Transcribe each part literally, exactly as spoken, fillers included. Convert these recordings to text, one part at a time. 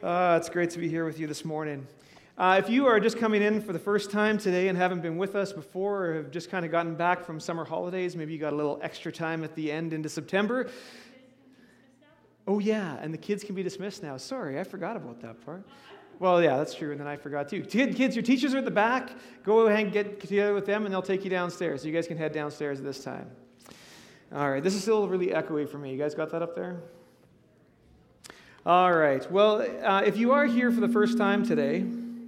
Uh, it's great to be here with you this morning. Uh, if you are just coming in for the first time today and haven't been with us before, or have just kind of gotten back from summer holidays, maybe you got a little extra time at the end into September. Oh yeah, and the kids can be dismissed now. Sorry, I forgot about that part. Well, yeah, that's true, and then I forgot too. Kids, your teachers are at the back. Go ahead and get together with them, and they'll take you downstairs. So you guys can head downstairs at this time. All right, this is still really echoey for me. You guys got that up there? All right. Well, uh, if you are here for the first time today,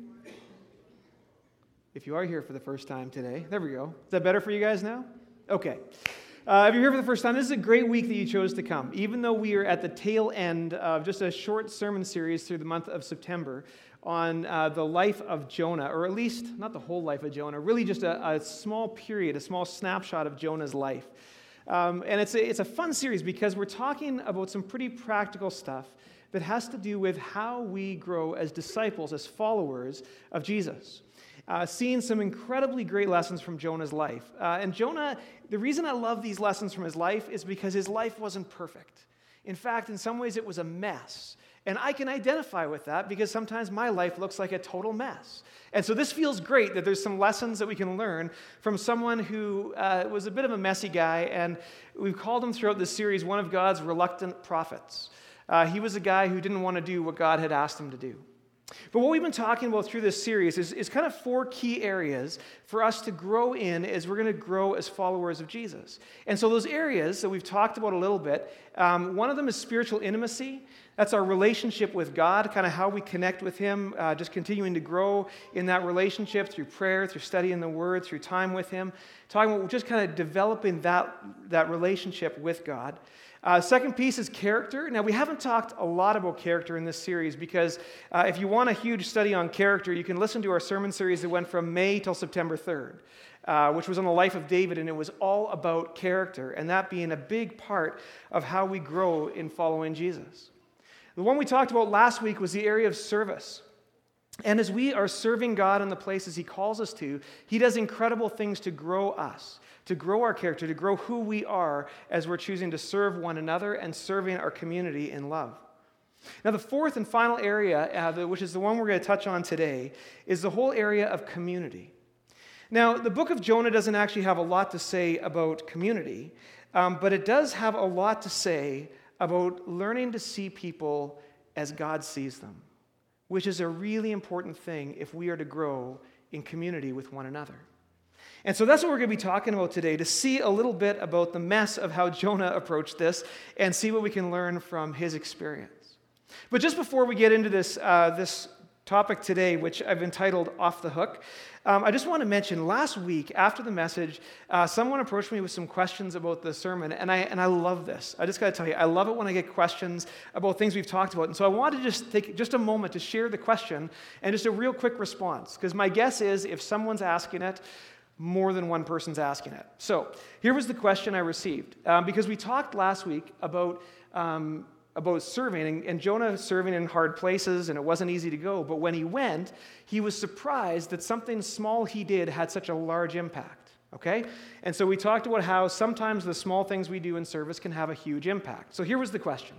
if you are here for the first time today, there we go. Is that better for you guys now? Okay. Uh, if you're here for the first time, this is a great week that you chose to come. Even though we are at the tail end of just a short sermon series through the month of September on uh, the life of Jonah, or at least not the whole life of Jonah, really just a, a small period, a small snapshot of Jonah's life. Um, and it's a, it's a fun series because we're talking about some pretty practical stuff that has to do with how we grow as disciples, as followers of Jesus. Uh, seeing some incredibly great lessons from Jonah's life. Uh, and Jonah, the reason I love these lessons from his life is because his life wasn't perfect. In fact, in some ways it was a mess. And I can identify with that because sometimes my life looks like a total mess. And so this feels great that there's some lessons that we can learn from someone who uh, was a bit of a messy guy, and we've called him throughout this series one of God's reluctant prophets. Uh, he was a guy who didn't want to do what God had asked him to do. But what we've been talking about through this series is, is kind of four key areas for us to grow in as we're going to grow as followers of Jesus. And so those areas that we've talked about a little bit, um, one of them is spiritual intimacy. That's our relationship with God, kind of how we connect with Him, uh, just continuing to grow in that relationship through prayer, through studying the Word, through time with Him. Talking about just kind of developing that, that relationship with God. Uh, second piece is character. Now, we haven't talked a lot about character in this series because uh, if you want a huge study on character, you can listen to our sermon series that went from May till September third, uh, which was on the life of David, and it was all about character, and that being a big part of how we grow in following Jesus. The one we talked about last week was the area of service. And as we are serving God in the places He calls us to, He does incredible things to grow us, to grow our character, to grow who we are as we're choosing to serve one another and serving our community in love. Now, the fourth and final area, uh, which is the one we're going to touch on today, is the whole area of community. Now, the book of Jonah doesn't actually have a lot to say about community, um, but it does have a lot to say about learning to see people as God sees them, which is a really important thing if we are to grow in community with one another. And so that's what we're going to be talking about today, to see a little bit about the mess of how Jonah approached this and see what we can learn from his experience. But just before we get into this, uh, this topic today, which I've entitled Off the Hook, um, I just want to mention last week after the message, uh, someone approached me with some questions about the sermon, and I and I love this. I just got to tell you, I love it when I get questions about things we've talked about. And so I wanted to just take just a moment to share the question and just a real quick response, because my guess is if someone's asking it, more than one person's asking it. So here was the question I received, um, because we talked last week about um, about serving, and, and Jonah serving in hard places, and it wasn't easy to go. But when he went, he was surprised that something small he did had such a large impact. Okay? And so we talked about how sometimes the small things we do in service can have a huge impact. So here was the question.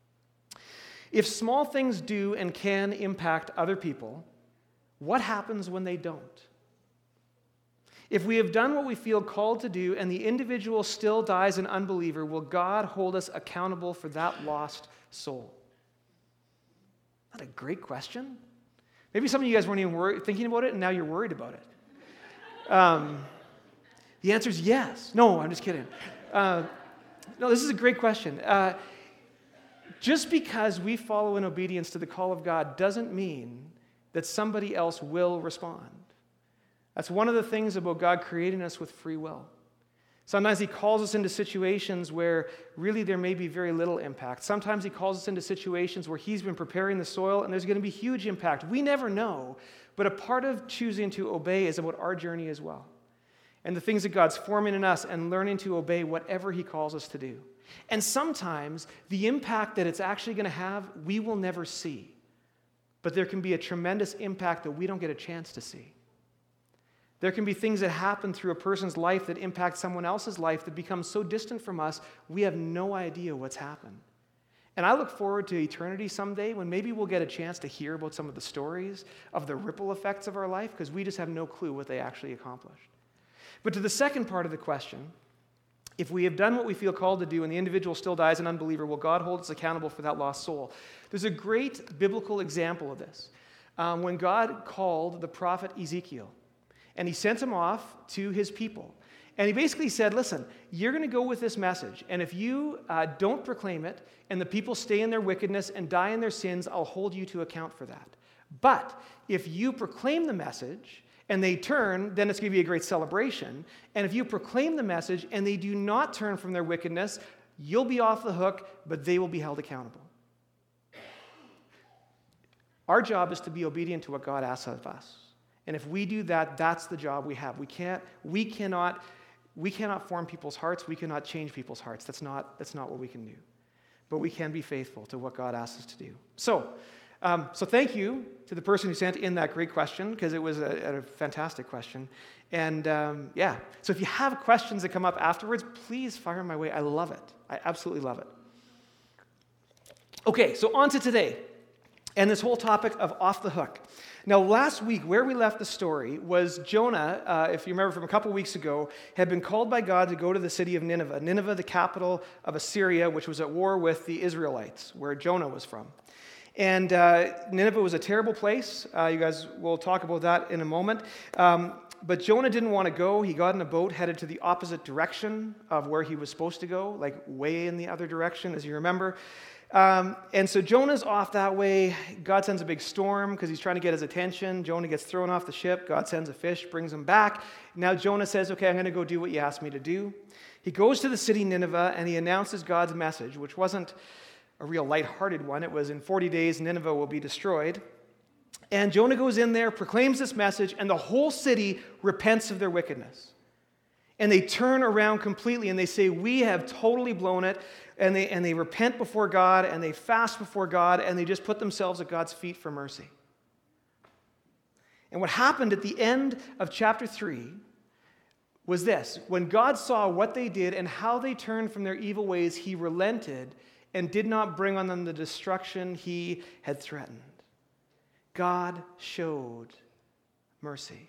If small things do and can impact other people, what happens when they don't? If we have done what we feel called to do and the individual still dies an unbeliever, will God hold us accountable for that lost soul? Not a great question? Maybe some of you guys weren't even worried, thinking about it, and now you're worried about it. Um, the answer is yes. No, I'm just kidding. Uh, no, this is a great question. Uh, just because we follow in obedience to the call of God doesn't mean that somebody else will respond. That's one of the things about God creating us with free will. Sometimes He calls us into situations where really there may be very little impact. Sometimes He calls us into situations where He's been preparing the soil and there's going to be huge impact. We never know, but a part of choosing to obey is about our journey as well. And the things that God's forming in us and learning to obey whatever He calls us to do. And sometimes the impact that it's actually going to have, we will never see. But there can be a tremendous impact that we don't get a chance to see. There can be things that happen through a person's life that impact someone else's life that become so distant from us, we have no idea what's happened. And I look forward to eternity someday when maybe we'll get a chance to hear about some of the stories of the ripple effects of our life, because we just have no clue what they actually accomplished. But to the second part of the question, if we have done what we feel called to do and the individual still dies an unbeliever, will God hold us accountable for that lost soul? There's a great biblical example of this. Um, when God called the prophet Ezekiel, and he sent him off to his people. And he basically said, listen, you're going to go with this message, and if you uh, don't proclaim it, and the people stay in their wickedness and die in their sins, I'll hold you to account for that. But if you proclaim the message, and they turn, then it's going to be a great celebration. And if you proclaim the message, and they do not turn from their wickedness, you'll be off the hook, but they will be held accountable. Our job is to be obedient to what God asks of us. And if we do that, that's the job we have. We can't, we cannot, we cannot form people's hearts. We cannot change people's hearts. That's not, that's not what we can do. But we can be faithful to what God asks us to do. So, um, so thank you to the person who sent in that great question, because it was a, a fantastic question. And um, yeah, so if you have questions that come up afterwards, please fire my way. I love it. I absolutely love it. Okay, so on to today. And this whole topic of off the hook. Now, last week, where we left the story was Jonah, uh, if you remember from a couple weeks ago, had been called by God to go to the city of Nineveh. Nineveh, the capital of Assyria, which was at war with the Israelites, where Jonah was from. And uh, Nineveh was a terrible place. Uh, you guys will talk about that in a moment. Um, but Jonah didn't want to go. He got in a boat, headed to the opposite direction of where he was supposed to go, like way in the other direction, as you remember. Um, and so Jonah's off that way. God sends a big storm because he's trying to get his attention. Jonah gets thrown off the ship. God sends a fish, brings him back. Now Jonah says, okay, I'm going to go do what you asked me to do. He goes to the city Nineveh and he announces God's message, which wasn't a real lighthearted one. It was in forty days Nineveh will be destroyed. And Jonah goes in there, proclaims this message, and the whole city repents of their wickedness. And they turn around completely and they say, we have totally blown it. And they, and they repent before God and they fast before God and they just put themselves at God's feet for mercy. And what happened at the end of chapter three was this. When God saw what they did and how they turned from their evil ways, he relented and did not bring on them the destruction he had threatened. God showed mercy.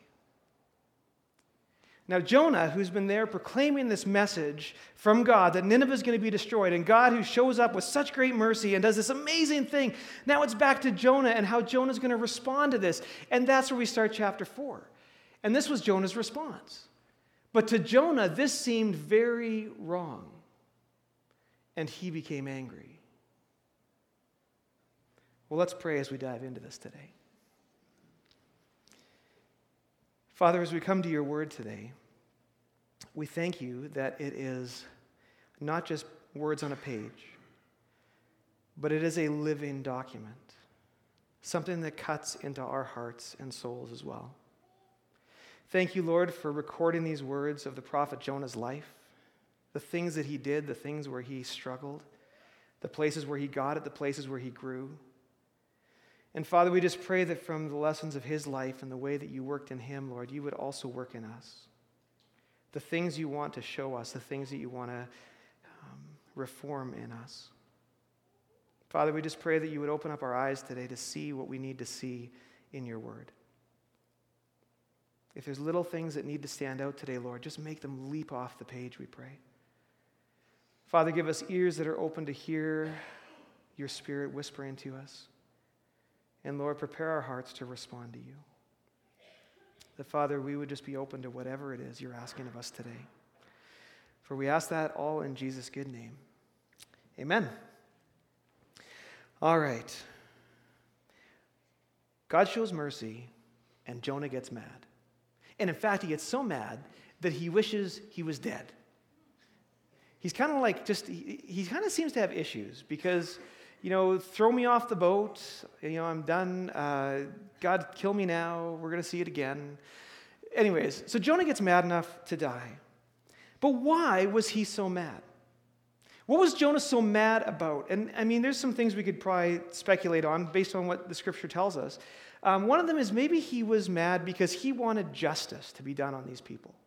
Now, Jonah, who's been there proclaiming this message from God that Nineveh is going to be destroyed, and God who shows up with such great mercy and does this amazing thing, now it's back to Jonah and how Jonah's going to respond to this. And that's where we start chapter four. And this was Jonah's response. But to Jonah, this seemed very wrong. And he became angry. Well, let's pray as we dive into this today. Father, as we come to your word today, we thank you that it is not just words on a page, but it is a living document, something that cuts into our hearts and souls as well. Thank you, Lord, for recording these words of the prophet Jonah's life, the things that he did, the things where he struggled, the places where he got it, the places where he grew. And Father, we just pray that from the lessons of his life and the way that you worked in him, Lord, you would also work in us. The things you want to show us, the things that you want to um, reform in us. Father, we just pray that you would open up our eyes today to see what we need to see in your word. If there's little things that need to stand out today, Lord, just make them leap off the page, we pray. Father, give us ears that are open to hear your Spirit whispering to us. And Lord, prepare our hearts to respond to you. That, Father, we would just be open to whatever it is you're asking of us today. For we ask that all in Jesus' good name. Amen. All right. God shows mercy, and Jonah gets mad. And in fact, he gets so mad that he wishes he was dead. He's kind of like just, he, he kind of seems to have issues because, you know, throw me off the boat, you know, I'm done. Uh, God, kill me now. We're going to see it again. Anyways, so Jonah gets mad enough to die. But why was he so mad? What was Jonah so mad about? And I mean, there's some things we could probably speculate on based on what the scripture tells us. Um, one of them is maybe he was mad because he wanted justice to be done on these people.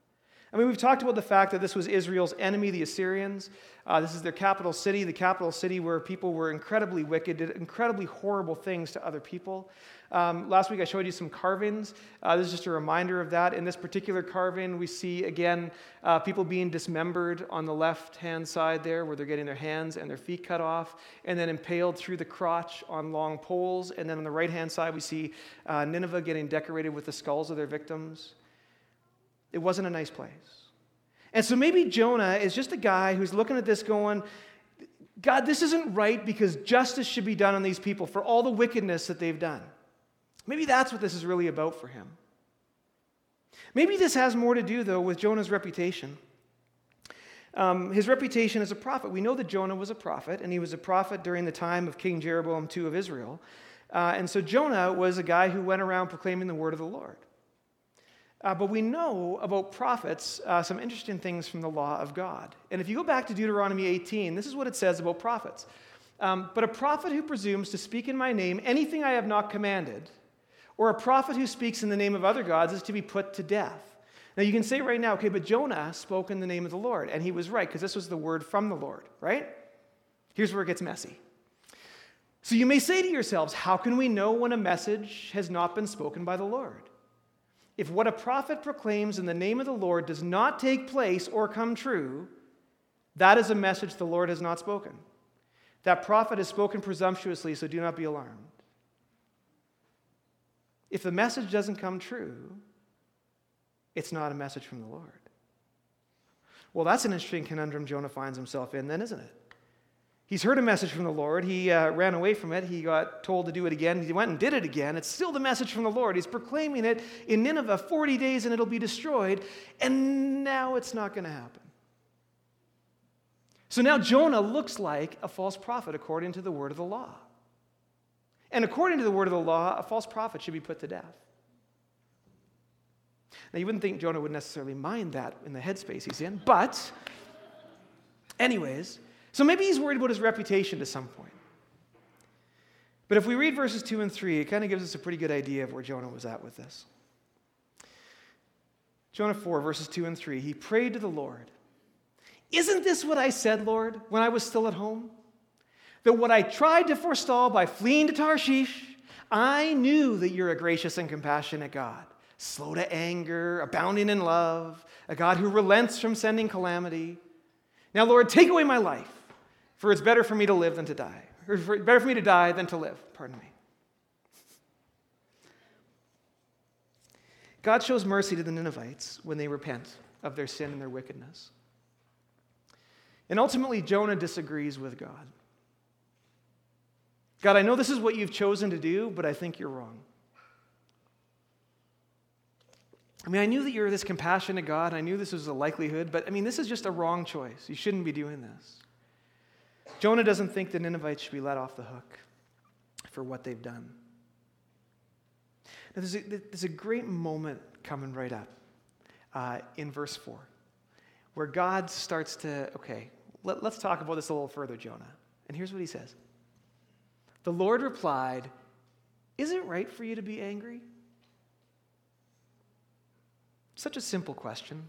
I mean, we've talked about the fact that this was Israel's enemy, the Assyrians. Uh, this is their capital city, the capital city where people were incredibly wicked, did incredibly horrible things to other people. Um, last week I showed you some carvings. Uh, this is just a reminder of that. In this particular carving, we see, again, uh, people being dismembered on the left-hand side there, where they're getting their hands and their feet cut off, and then impaled through the crotch on long poles. And then on the right-hand side, we see uh, Nineveh getting decorated with the skulls of their victims. It wasn't a nice place. And so maybe Jonah is just a guy who's looking at this going, God, this isn't right because justice should be done on these people for all the wickedness that they've done. Maybe that's what this is really about for him. Maybe this has more to do, though, with Jonah's reputation. Um, his reputation as a prophet. We know that Jonah was a prophet, and he was a prophet during the time of King Jeroboam the second of Israel. Uh, and so Jonah was a guy who went around proclaiming the word of the Lord. Uh, but we know about prophets uh, some interesting things from the law of God. And if you go back to Deuteronomy eighteen, this is what it says about prophets. Um, but a prophet who presumes to speak in my name anything I have not commanded, or a prophet who speaks in the name of other gods, is to be put to death. Now you can say right now, okay, but Jonah spoke in the name of the Lord, and he was right, because this was the word from the Lord, right? Here's where it gets messy. So you may say to yourselves, how can we know when a message has not been spoken by the Lord? If what a prophet proclaims in the name of the Lord does not take place or come true, that is a message the Lord has not spoken. That prophet has spoken presumptuously, so do not be alarmed. If the message doesn't come true, it's not a message from the Lord. Well, that's an interesting conundrum Jonah finds himself in then, isn't it? He's heard a message from the Lord. He uh, ran away from it. He got told to do it again. He went and did it again. It's still the message from the Lord. He's proclaiming it in Nineveh forty days and it'll be destroyed. And now it's not going to happen. So now Jonah looks like a false prophet according to the word of the law. And according to the word of the law, a false prophet should be put to death. Now, you wouldn't think Jonah would necessarily mind that in the headspace he's in, but anyways, so maybe he's worried about his reputation to some point. But if we read verses two and three, it kind of gives us a pretty good idea of where Jonah was at with this. Jonah four, verses two and three, he prayed to the Lord. Isn't this what I said, Lord, when I was still at home? That what I tried to forestall by fleeing to Tarshish, I knew that you're a gracious and compassionate God, slow to anger, abounding in love, a God who relents from sending calamity. Now, Lord, take away my life, for it's better for me to live than to die. Or for, better for me to die than to live, pardon me. God shows mercy to the Ninevites when they repent of their sin and their wickedness. And ultimately, Jonah disagrees with God. God, I know this is what you've chosen to do, but I think you're wrong. I mean, I knew that you're this compassionate God. I knew this was a likelihood, but I mean, this is just a wrong choice. You shouldn't be doing this. Jonah doesn't think the Ninevites should be let off the hook for what they've done. Now, there's a, there's a great moment coming right up uh, in verse four, where God starts to, okay, let, let's talk about this a little further, Jonah. And here's what he says. The Lord replied, is it right for you to be angry? Such a simple question.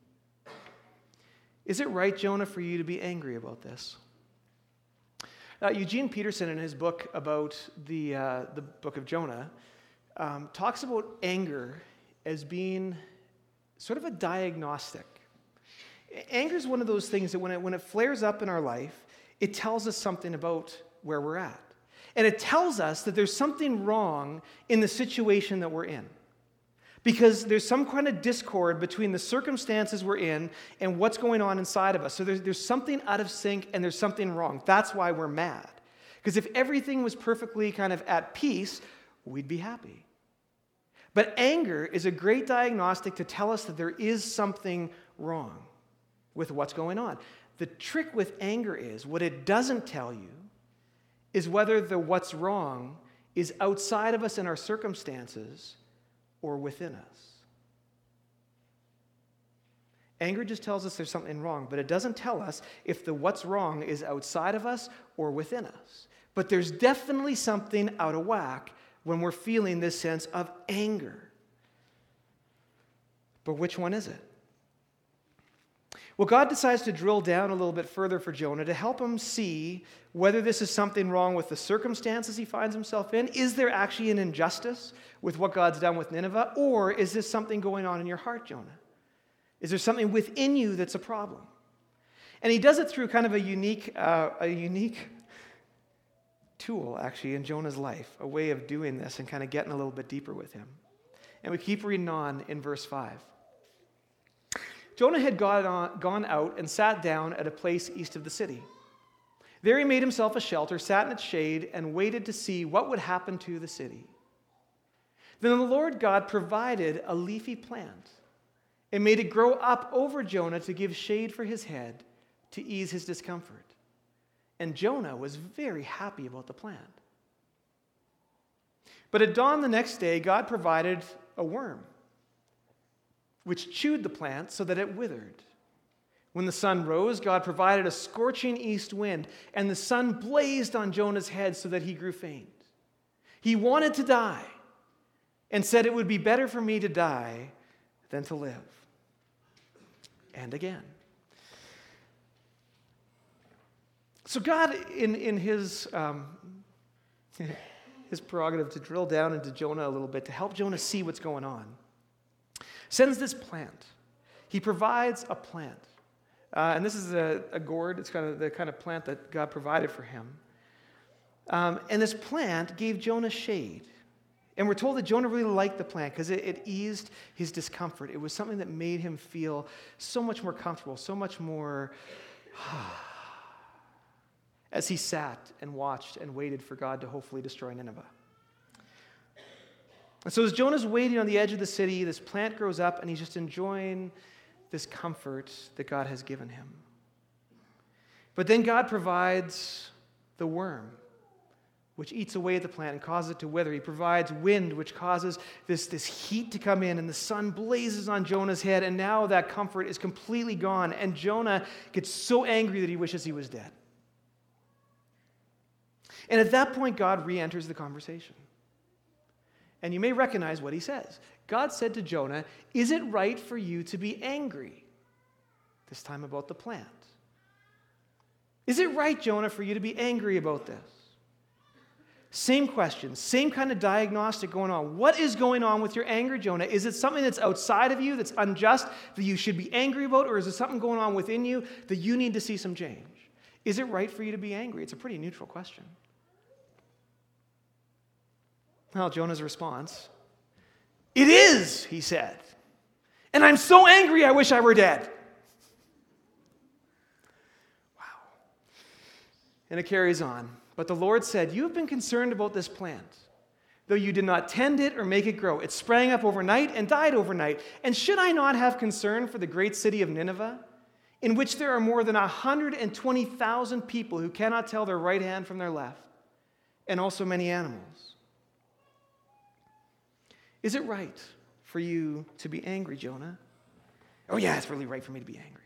Is it right, Jonah, for you to be angry about this? Uh, Eugene Peterson, in his book about the, uh, the book of Jonah, um, talks about anger as being sort of a diagnostic. Anger is one of those things that when it, when it flares up in our life, it tells us something about where we're at. And it tells us that there's something wrong in the situation that we're in. Because there's some kind of discord between the circumstances we're in and what's going on inside of us. So there's, there's something out of sync and there's something wrong. That's why we're mad. Because if everything was perfectly kind of at peace, we'd be happy. But anger is a great diagnostic to tell us that there is something wrong with what's going on. The trick with anger is, what it doesn't tell you is whether the what's wrong is outside of us in our circumstances or within us. Anger just tells us there's something wrong, but it doesn't tell us if the what's wrong is outside of us or within us. But there's definitely something out of whack when we're feeling this sense of anger. But which one is it? Well, God decides to drill down a little bit further for Jonah to help him see whether this is something wrong with the circumstances he finds himself in. Is there actually an injustice with what God's done with Nineveh? Or is this something going on in your heart, Jonah? Is there something within you that's a problem? And he does it through kind of a unique, uh, a unique tool, actually, in Jonah's life, a way of doing this and kind of getting a little bit deeper with him. And we keep reading on in verse five. Jonah had gone, on, gone out and sat down at a place east of the city. There he made himself a shelter, sat in its shade, and waited to see what would happen to the city. Then the Lord God provided a leafy plant and made it grow up over Jonah to give shade for his head, to ease his discomfort. And Jonah was very happy about the plant. But at dawn the next day, God provided a worm, which chewed the plant so that it withered. When the sun rose, God provided a scorching east wind, and the sun blazed on Jonah's head so that he grew faint. He wanted to die and said, "It would be better for me to die than to live." And again. So God, in, in his, um, his prerogative to drill down into Jonah a little bit, to help Jonah see what's going on, sends this plant. He provides a plant. Uh, and this is a, a gourd. It's kind of the kind of plant that God provided for him. Um, and this plant gave Jonah shade. And we're told that Jonah really liked the plant because it, it eased his discomfort. It was something that made him feel so much more comfortable, so much more as he sat and watched and waited for God to hopefully destroy Nineveh. And so as Jonah's waiting on the edge of the city, this plant grows up and he's just enjoying this comfort that God has given him. But then God provides the worm, which eats away at the plant and causes it to wither. He provides wind, which causes this, this heat to come in, and the sun blazes on Jonah's head, and now that comfort is completely gone, and Jonah gets so angry that he wishes he was dead. And at that point, God re-enters the conversation. And you may recognize what he says. God said to Jonah, "Is it right for you to be angry?" This time about the plant. Is it right, Jonah, for you to be angry about this? Same question, same kind of diagnostic going on. What is going on with your anger, Jonah? Is it something that's outside of you, that's unjust, that you should be angry about, or is it something going on within you that you need to see some change? Is it right for you to be angry? It's a pretty neutral question. Well, Jonah's response, "It is," he said. "And I'm so angry I wish I were dead." Wow. And it carries on. But the Lord said, "You have been concerned about this plant, though you did not tend it or make it grow. It sprang up overnight and died overnight. And should I not have concern for the great city of Nineveh, in which there are more than one hundred twenty thousand people who cannot tell their right hand from their left, and also many animals? Is it right for you to be angry, Jonah?" Oh yeah, it's really right for me to be angry.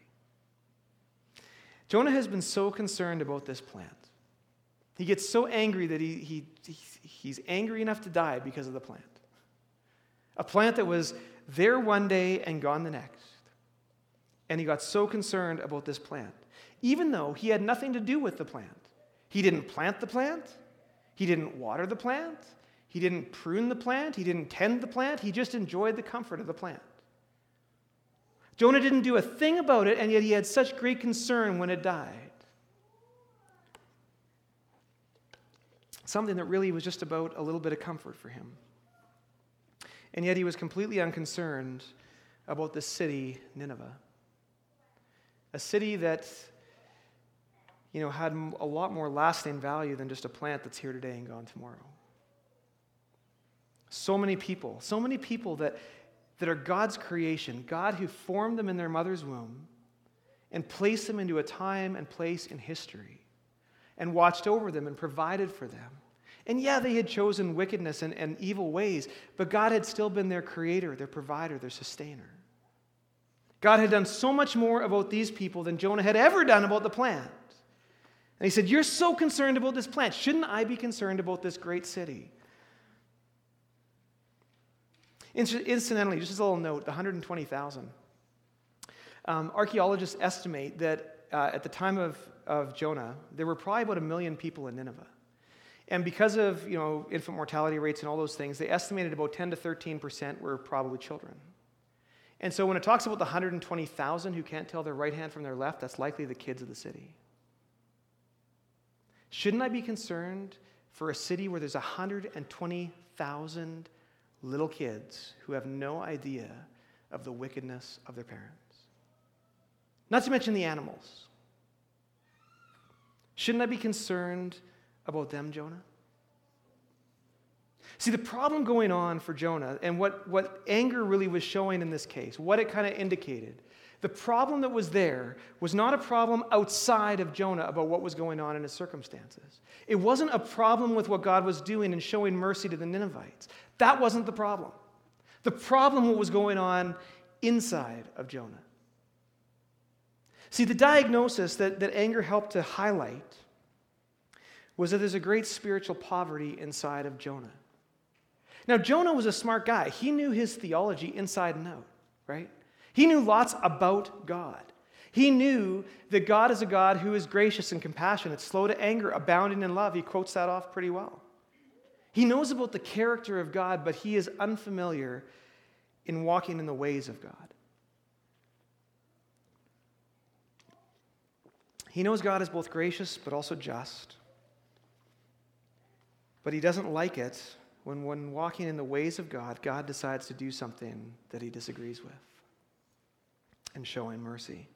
Jonah has been so concerned about this plant. He gets so angry that he, he, he's angry enough to die because of the plant. A plant that was there one day and gone the next. And he got so concerned about this plant, even though he had nothing to do with the plant. He didn't plant the plant. He didn't water the plant. He didn't prune the plant. He didn't tend the plant. He just enjoyed the comfort of the plant. Jonah didn't do a thing about it, and yet he had such great concern when it died. Something that really was just about a little bit of comfort for him. And yet he was completely unconcerned about the city, Nineveh. A city that, you know, had a lot more lasting value than just a plant that's here today and gone tomorrow. So many people, so many people that, that are God's creation, God who formed them in their mother's womb and placed them into a time and place in history and watched over them and provided for them. And yeah, they had chosen wickedness and, and evil ways, but God had still been their creator, their provider, their sustainer. God had done so much more about these people than Jonah had ever done about the plant. And he said, "You're so concerned about this plant. Shouldn't I be concerned about this great city?" Incidentally, just as a little note, the one hundred twenty thousand. Um, archaeologists estimate that uh, at the time of, of Jonah, there were probably about a million people in Nineveh. And because of, you know, infant mortality rates and all those things, they estimated about ten to thirteen percent were probably children. And so when it talks about the one hundred twenty thousand who can't tell their right hand from their left, that's likely the kids of the city. Shouldn't I be concerned for a city where there's one hundred twenty thousand little kids who have no idea of the wickedness of their parents? Not to mention the animals. Shouldn't I be concerned about them, Jonah? See, the problem going on for Jonah, and what, what anger really was showing in this case, what it kind of indicated, the problem that was there was not a problem outside of Jonah about what was going on in his circumstances. It wasn't a problem with what God was doing and showing mercy to the Ninevites. That wasn't the problem. The problem what was going on inside of Jonah. See, the diagnosis that, that anger helped to highlight was that there's a great spiritual poverty inside of Jonah. Now, Jonah was a smart guy. He knew his theology inside and out, right? He knew lots about God. He knew that God is a God who is gracious and compassionate, slow to anger, abounding in love. He quotes that off pretty well. He knows about the character of God, but he is unfamiliar in walking in the ways of God. He knows God is both gracious but also just. But he doesn't like it when, when walking in the ways of God, God decides to do something that he disagrees with and showing mercy.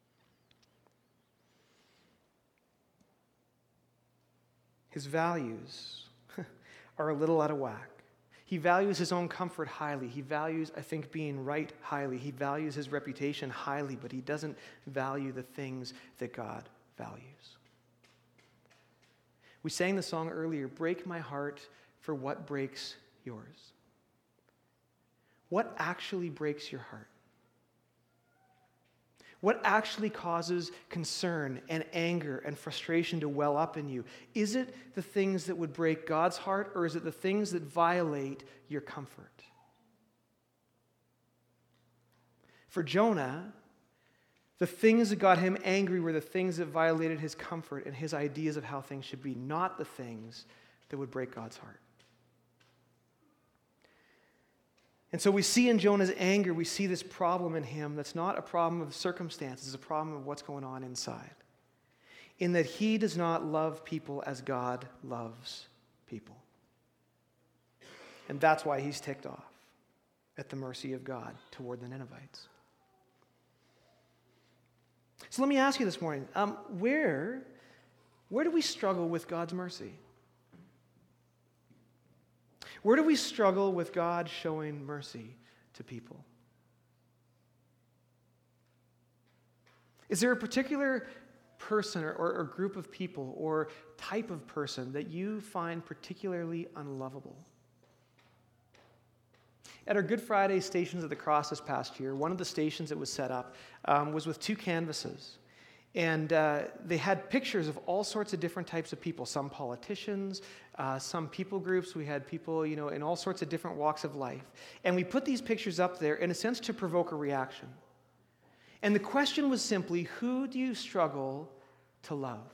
His values are a little out of whack. He values his own comfort highly. He values, I think, being right highly. He values his reputation highly, but he doesn't value the things that God values. We sang the song earlier, "Break my heart for what breaks yours." What actually breaks your heart? What actually causes concern and anger and frustration to well up in you? Is it the things that would break God's heart, or is it the things that violate your comfort? For Jonah, the things that got him angry were the things that violated his comfort and his ideas of how things should be, not the things that would break God's heart. And so we see in Jonah's anger, we see this problem in him that's not a problem of circumstances, it's a problem of what's going on inside. In that he does not love people as God loves people. And that's why he's ticked off at the mercy of God toward the Ninevites. So let me ask you this morning, um, where, where do we struggle with God's mercy? Where do we struggle with God showing mercy to people? Is there a particular person or, or, or group of people or type of person that you find particularly unlovable? At our Good Friday Stations of the Cross this past year, one of the stations that was set up um, was with two canvases. And uh, they had pictures of all sorts of different types of people, some politicians, uh, some people groups. We had people, you know, in all sorts of different walks of life. And we put these pictures up there, in a sense, to provoke a reaction. And the question was simply, who do you struggle to love?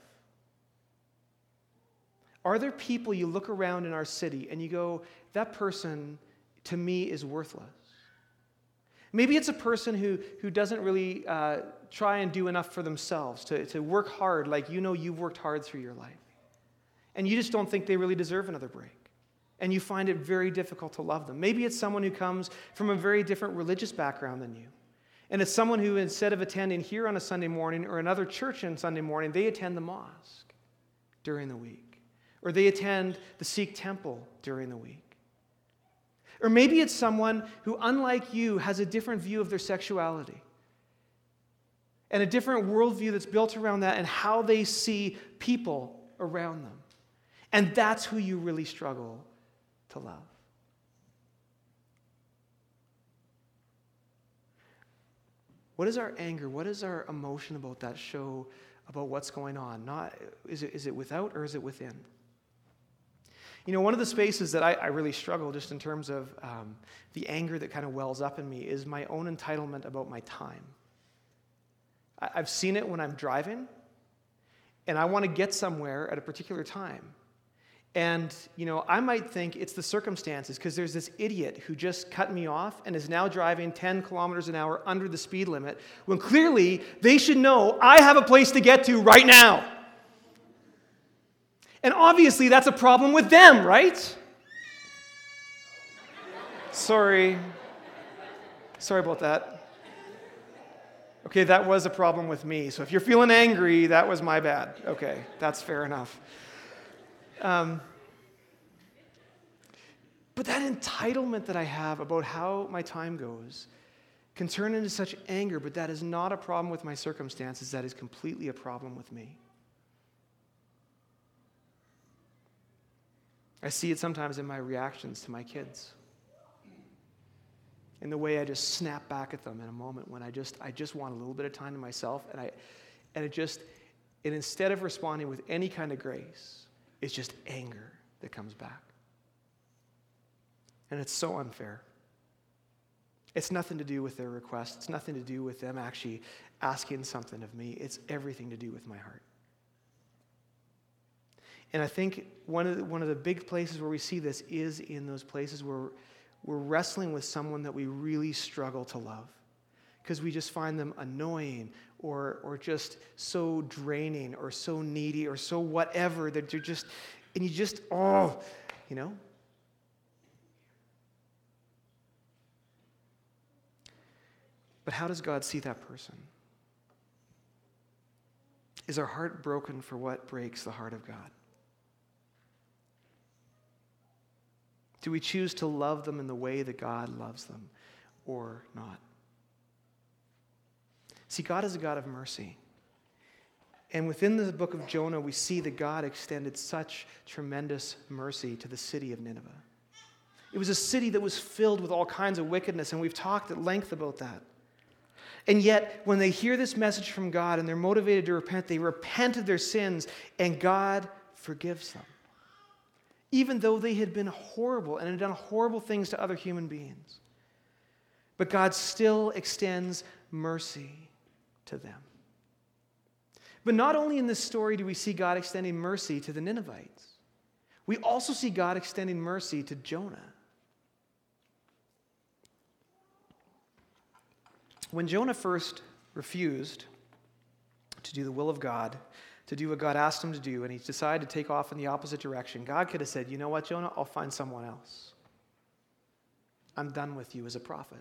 Are there people you look around in our city and you go, that person, to me, is worthless? Maybe it's a person who, who doesn't really uh, try and do enough for themselves, to, to work hard like you know you've worked hard through your life. And you just don't think they really deserve another break. And you find it very difficult to love them. Maybe it's someone who comes from a very different religious background than you. And it's someone who, instead of attending here on a Sunday morning or another church on Sunday morning, they attend the mosque during the week. Or they attend the Sikh temple during the week. Or maybe it's someone who, unlike you, has a different view of their sexuality and a different worldview that's built around that and how they see people around them. And that's who you really struggle to love. What is our anger? What is our emotion about that show, about what's going on? Not, is it, is it without or is it within? You know, one of the spaces that I, I really struggle just in terms of um, the anger that kind of wells up in me is my own entitlement about my time. I- I've seen it when I'm driving, and I want to get somewhere at a particular time. And, you know, I might think it's the circumstances because there's this idiot who just cut me off and is now driving ten kilometers an hour under the speed limit when clearly they should know I have a place to get to right now. And obviously that's a problem with them, right? Sorry. Sorry about that. Okay, that was a problem with me. So if you're feeling angry, that was my bad. Okay, that's fair enough. Um, but that entitlement that I have about how my time goes can turn into such anger, but that is not a problem with my circumstances. That is completely a problem with me. I see it sometimes in my reactions to my kids, in the way I just snap back at them in a moment when I just I just want a little bit of time to myself, and I and it just and instead of responding with any kind of grace, it's just anger that comes back. And it's so unfair. It's nothing to do with their request. It's nothing to do with them actually asking something of me. It's everything to do with my heart. And I think one of the, one of the big places where we see this is in those places where we're wrestling with someone that we really struggle to love because we just find them annoying or or just so draining or so needy or so whatever that you're just, and you just, oh, you know. But how does God see that person? Is our heart broken for what breaks the heart of God? Do we choose to love them in the way that God loves them or not? See, God is a God of mercy. And within the book of Jonah, we see that God extended such tremendous mercy to the city of Nineveh. It was a city that was filled with all kinds of wickedness, and we've talked at length about that. And yet, when they hear this message from God and they're motivated to repent, they repent of their sins, and God forgives them. Even though they had been horrible and had done horrible things to other human beings. But God still extends mercy to them. But not only in this story do we see God extending mercy to the Ninevites, we also see God extending mercy to Jonah. When Jonah first refused to do the will of God, to do what God asked him to do, and he decided to take off in the opposite direction, God could have said, you know what, Jonah, I'll find someone else. I'm done with you as a prophet.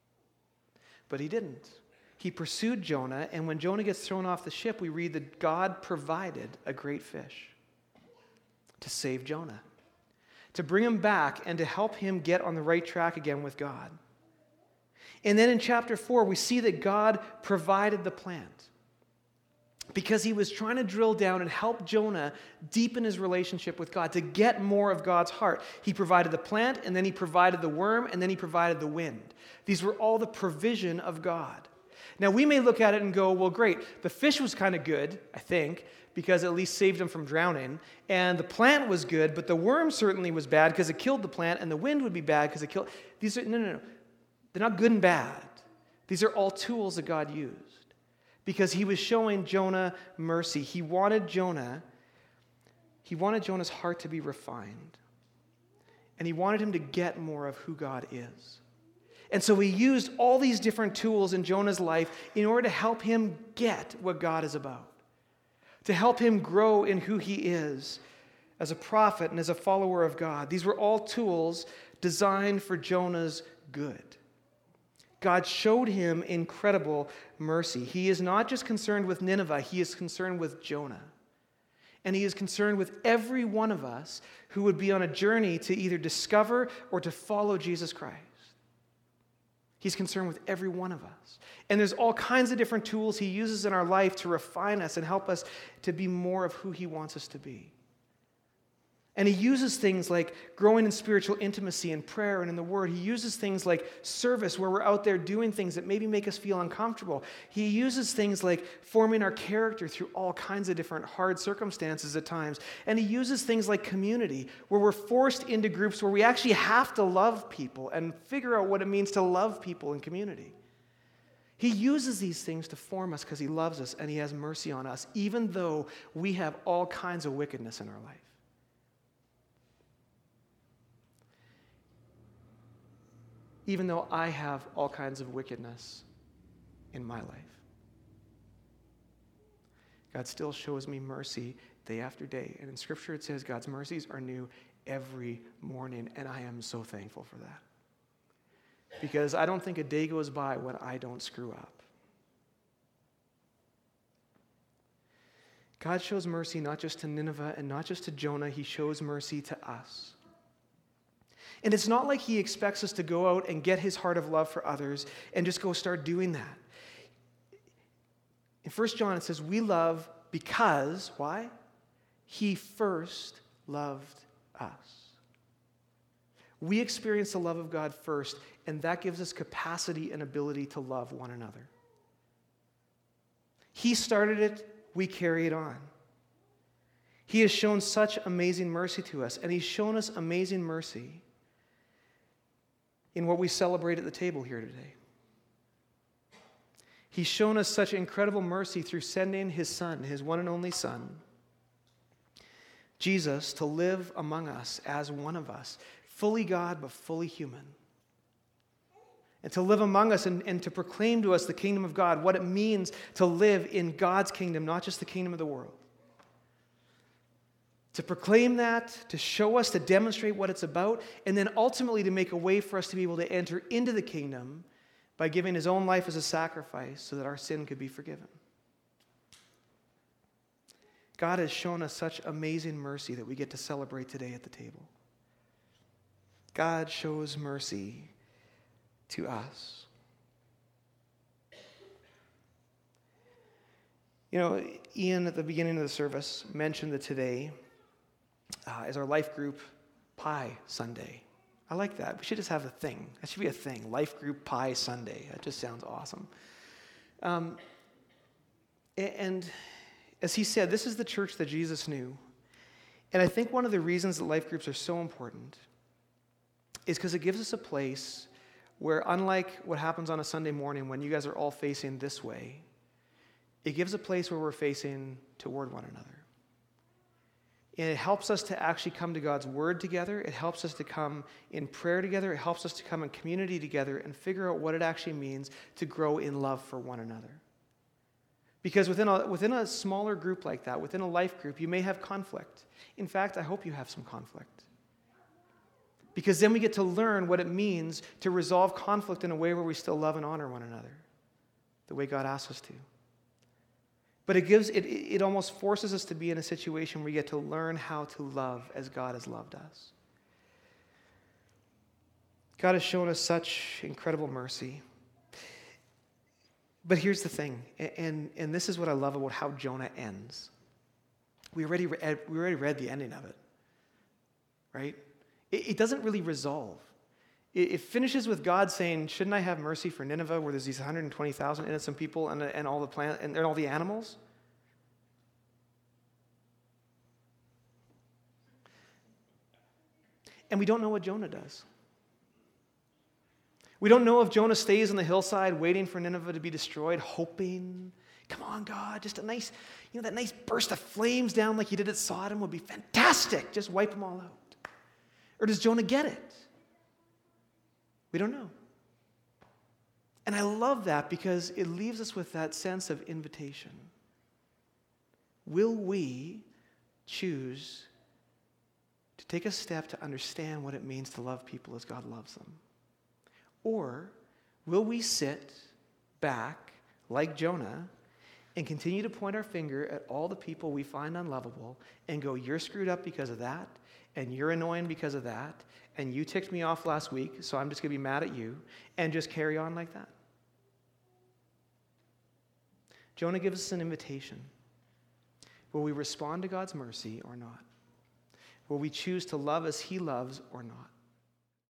But he didn't. He pursued Jonah, and when Jonah gets thrown off the ship, we read that God provided a great fish to save Jonah, to bring him back and to help him get on the right track again with God. And then in chapter four, we see that God provided the plant because he was trying to drill down and help Jonah deepen his relationship with God, to get more of God's heart. He provided the plant, and then he provided the worm, and then he provided the wind. These were all the provision of God. Now, we may look at it and go, well, great, the fish was kind of good, I think, because it at least saved him from drowning, and the plant was good, but the worm certainly was bad because it killed the plant, and the wind would be bad because it killed... These are, no, no, no. They're not good and bad. These are all tools that God used because he was showing Jonah mercy. He wanted Jonah, he wanted Jonah's heart to be refined, and he wanted him to get more of who God is. And so he used all these different tools in Jonah's life in order to help him get what God is about, to help him grow in who he is as a prophet and as a follower of God. These were all tools designed for Jonah's good. God showed him incredible mercy. He is not just concerned with Nineveh, he is concerned with Jonah. And he is concerned with every one of us who would be on a journey to either discover or to follow Jesus Christ. He's concerned with every one of us. And there's all kinds of different tools he uses in our life to refine us and help us to be more of who he wants us to be. And he uses things like growing in spiritual intimacy and prayer and in the Word. He uses things like service, where we're out there doing things that maybe make us feel uncomfortable. He uses things like forming our character through all kinds of different hard circumstances at times. And he uses things like community, where we're forced into groups where we actually have to love people and figure out what it means to love people in community. He uses these things to form us because he loves us and he has mercy on us, even though we have all kinds of wickedness in our life. Even though I have all kinds of wickedness in my life. God still shows me mercy day after day. And in Scripture it says God's mercies are new every morning, and I am so thankful for that. Because I don't think a day goes by when I don't screw up. God shows mercy not just to Nineveh and not just to Jonah, he shows mercy to us. And it's not like he expects us to go out and get his heart of love for others and just go start doing that. In First John it says, we love because, why? He first loved us. We experience the love of God first, and that gives us capacity and ability to love one another. He started it, we carry it on. He has shown such amazing mercy to us, and he's shown us amazing mercy in what we celebrate at the table here today. He's shown us such incredible mercy through sending his Son, his one and only Son, Jesus, to live among us as one of us, fully God but fully human. And to live among us and, and to proclaim to us the kingdom of God, what it means to live in God's kingdom, not just the kingdom of the world. To proclaim that, to show us, to demonstrate what it's about, and then ultimately to make a way for us to be able to enter into the kingdom by giving his own life as a sacrifice so that our sin could be forgiven. God has shown us such amazing mercy that we get to celebrate today at the table. God shows mercy to us. You know, Ian at the beginning of the service mentioned that today uh, is our life group Pie Sunday. I like that. We should just have a thing. That should be a thing. Life Group Pie Sunday. That just sounds awesome. Um, and as he said, this is the church that Jesus knew. And I think one of the reasons that life groups are so important is because it gives us a place where, unlike what happens on a Sunday morning when you guys are all facing this way, it gives a place where we're facing toward one another. And it helps us to actually come to God's word together. It helps us to come in prayer together. It helps us to come in community together and figure out what it actually means to grow in love for one another. Because within a, within a smaller group like that, within a life group, you may have conflict. In fact, I hope you have some conflict. Because then we get to learn what it means to resolve conflict in a way where we still love and honor one another, the way God asks us to. But it gives it, it almost forces us to be in a situation where we get to learn how to love as God has loved us. God has shown us such incredible mercy. But here's the thing, and, and this is what I love about how Jonah ends. We already read, we already read the ending of it, right? It, it doesn't really resolve. It, it finishes with God saying, shouldn't I have mercy for Nineveh where there's these one hundred twenty thousand innocent people and, and all the plant and, and all the animals? And we don't know what Jonah does. We don't know if Jonah stays on the hillside waiting for Nineveh to be destroyed, hoping, come on, God, just a nice, you know, that nice burst of flames down like you did at Sodom would be fantastic. Just wipe them all out. Or does Jonah get it? We don't know. And I love that because it leaves us with that sense of invitation. Will we choose to take a step to understand what it means to love people as God loves them? Or will we sit back like Jonah and continue to point our finger at all the people we find unlovable and go, you're screwed up because of that, and you're annoying because of that, and you ticked me off last week, so I'm just going to be mad at you, and just carry on like that? Jonah gives us an invitation. Will we respond to God's mercy or not? Will we choose to love as he loves or not?